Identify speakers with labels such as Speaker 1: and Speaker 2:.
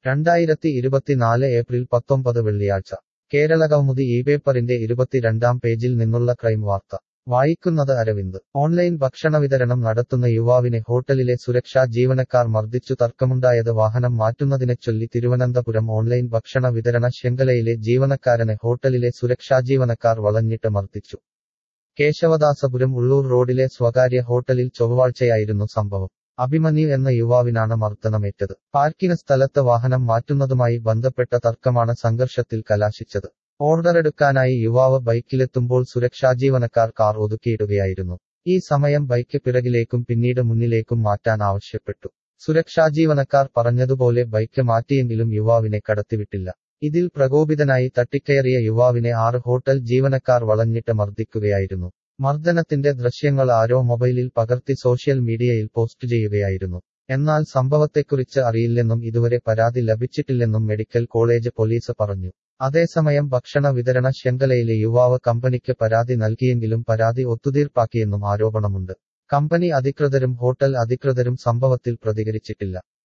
Speaker 1: 2024 April 19 വെള്ളിയാഴ്ച കേരളകൗമുദി ഇപേപ്പറിന്റെ 22-ാം പേജിൽ നിന്നുള്ള ക്രൈം വാർത്ത വായിക്കുന്നത് അരവിന്ദ്. ഓൺലൈൻ ഭക്ഷണവിതരണം നടത്തുന്ന യുവാവിനെ ഹോട്ടലിലെ സുരക്ഷാ ജീവനക്കാർ മർദ്ദിച്ചു. തർക്കമുണ്ടായത് വാഹനം മാറ്റുന്നതിനെച്ചൊല്ലി. തിരുവനന്തപുരം ഓൺലൈൻ ഭക്ഷണ വിതരണ ശൃംഖലയിലെ ജീവനക്കാരനെ ഹോട്ടലിലെ സുരക്ഷാജീവനക്കാർ വളഞ്ഞിട്ട് മർദ്ദിച്ചു. കേശവദാസപുരം ഉള്ളൂർ റോഡിലെ സ്വകാര്യ ഹോട്ടലിൽ ചൊവ്വാഴ്ചയായിരുന്നു സംഭവം. അഭിമന്യു എന്ന യുവാവിനാണ് മർദ്ദനമേറ്റത്. പാർക്കിംഗ് സ്ഥലത്ത് വാഹനം മാറ്റുന്നതുമായി ബന്ധപ്പെട്ട തർക്കമാണ് സംഘർഷത്തിൽ കലാശിച്ചത്. ഓർഡറെടുക്കാനായി യുവാവ് ബൈക്കിലെത്തുമ്പോൾ സുരക്ഷാജീവനക്കാർ കാർ ഒതുക്കിയിടുകയായിരുന്നു. ഈ സമയം ബൈക്ക് പിറകിലേക്കും പിന്നീട് മുന്നിലേക്കും മാറ്റാൻ ആവശ്യപ്പെട്ടു. സുരക്ഷാജീവനക്കാർ പറഞ്ഞതുപോലെ ബൈക്ക് മാറ്റിയെങ്കിലും യുവാവിനെ കടത്തിവിട്ടില്ല. ഇതിൽ പ്രകോപിതനായി തട്ടിക്കയറിയ യുവാവിനെ 6 ഹോട്ടൽ ജീവനക്കാർ വളഞ്ഞിട്ട് മർദ്ദിക്കുകയായിരുന്നു. മർദ്ദനത്തിന്റെ ദൃശ്യങ്ങൾ ആരോ മൊബൈലിൽ പകർത്തി സോഷ്യൽ മീഡിയയിൽ പോസ്റ്റ് ചെയ്യുകയായിരുന്നു. എന്നാൽ സംഭവത്തെക്കുറിച്ച് അറിയില്ലെന്നും ഇതുവരെ പരാതി ലഭിച്ചിട്ടില്ലെന്നും മെഡിക്കൽ കോളേജ് പോലീസ് പറഞ്ഞു. അതേസമയം ഭക്ഷണ വിതരണ ശൃംഖലയിലെ യുവാവ് കമ്പനിക്ക് പരാതി നൽകിയെങ്കിലും പരാതി ഒത്തുതീർപ്പാക്കിയെന്നും ആരോപണമുണ്ട്. കമ്പനി അധികൃതരും ഹോട്ടൽ അധികൃതരും സംഭവത്തിൽ പ്രതികരിച്ചിട്ടില്ല.